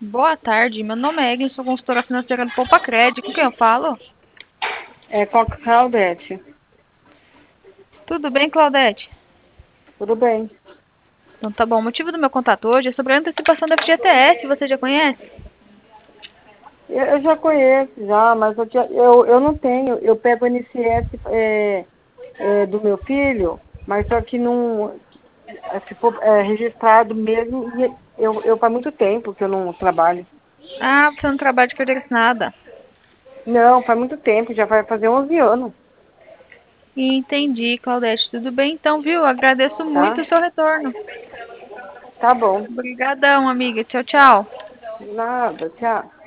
Boa tarde, meu nome é Egli, sou consultora financeira do Poupa Crédito. Com quem eu falo? É com a Claudete. Tudo bem, Claudete? Tudo bem. Então tá bom. O motivo do meu contato hoje é sobre a antecipação da FGTS. Você já conhece? Eu já conheço, já, mas eu não tenho. Eu pego o NSS do meu filho, mas só que não. Se for registrado mesmo, e eu faz muito tempo que eu não trabalho. Ah, você não trabalha de carteira assinada. Não, faz muito tempo, já vai fazer 11 anos, Entendi, Claudete. Tudo bem então, viu? Agradeço tá? muito o seu retorno. Tá bom. Obrigadão, amiga. Tchau, tchau. Nada, tchau.